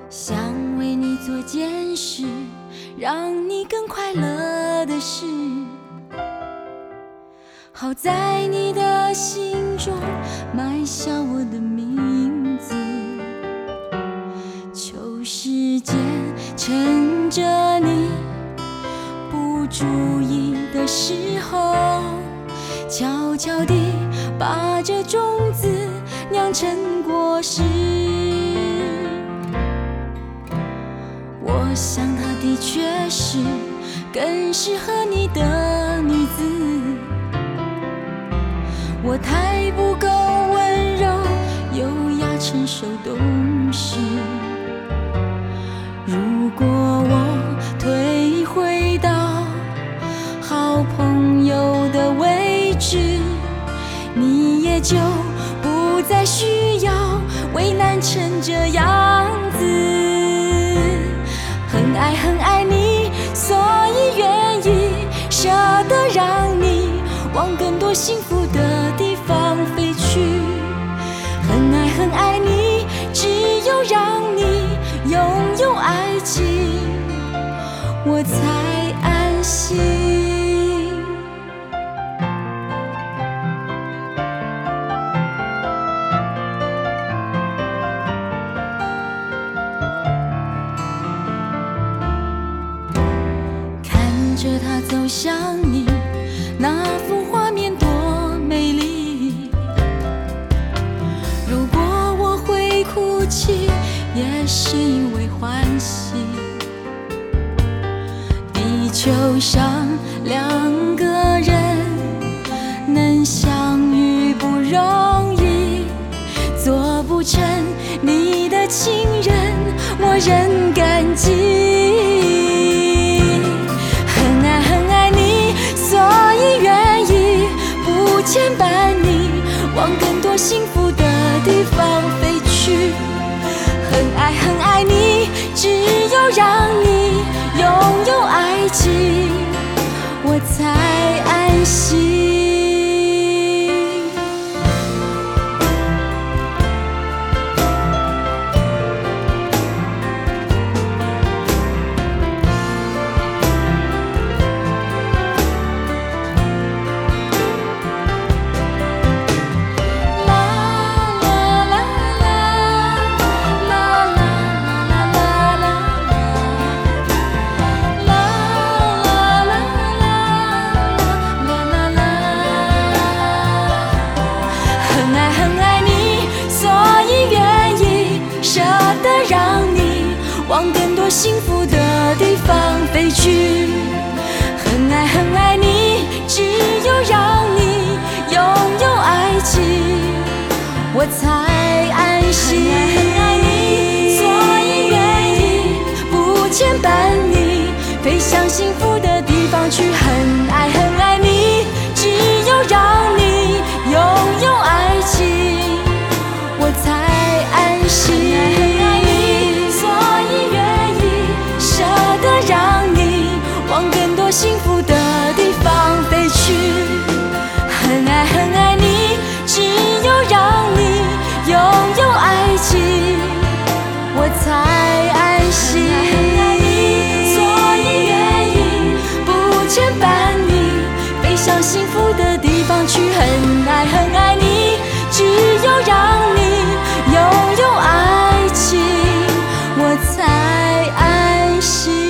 想为你做件事，让你更快乐的事，好在你的心中埋下我的名字。求时间趁着你不注意的时候，悄悄地把这种子酿成果实。我想她的确是更适合你的女子，我太不够温柔优雅成熟懂事。如果我退回到好朋友的位置，你也就不再需要为难成这样子。很爱你，所以愿意舍得让你往更多幸福的地方飞去。很爱你，只有让你拥有爱情，我才安心。看着他走向你，那幅画面多美丽。如果我会哭泣，也是因为欢喜。地球上两个人能相遇不容易，做不成你的情人，我仍感激。很爱你，所以愿意不牵绊你往更多幸福的地方飞去。很爱你，只有让你拥有爱情，我才安心。往更多幸福的地方飞去。很爱你，只有让你拥有爱情，我才安心。很爱你，所以愿意不牵绊你飞向幸福的地方去。很爱你，只有让你拥有爱情，我才安心。让你往更多幸福的地方飞去。很爱你，只有让你拥有爱情，我才安心。所以愿意不牵绊你飞向幸福的地方去。很爱你，只有让你拥有爱情，我才安心。